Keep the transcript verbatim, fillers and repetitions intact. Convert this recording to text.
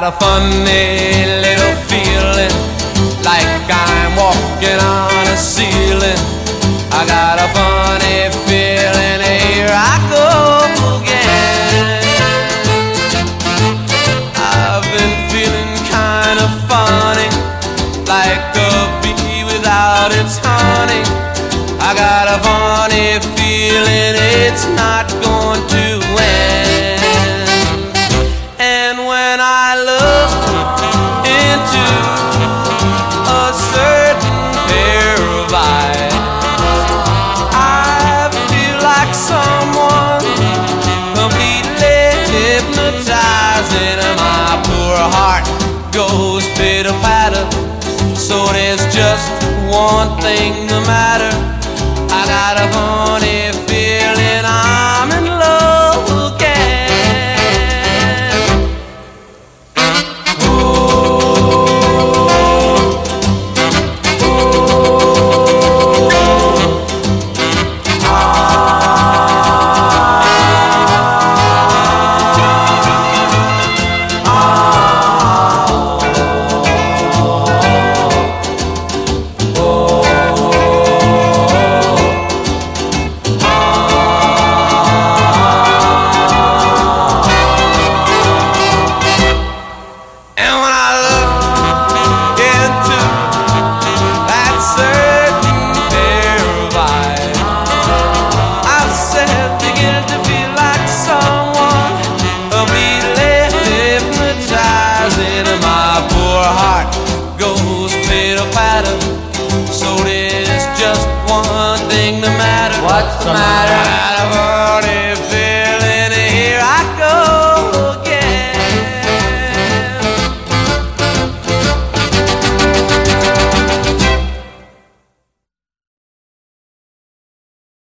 got a funny little feeling, like I'm walking on a ceiling. I got a funny feeling, here I go again. I've been feeling kind of funny, like a bee without its honey. I got a funny feeling it's not going to end. And when I look into a certain pair of eyes, I feel like someone completely hypnotizing. My poor heart goes pitter-patter, so there's just one thing the matter. I got a funny feeling I'm in love again. What's the matter?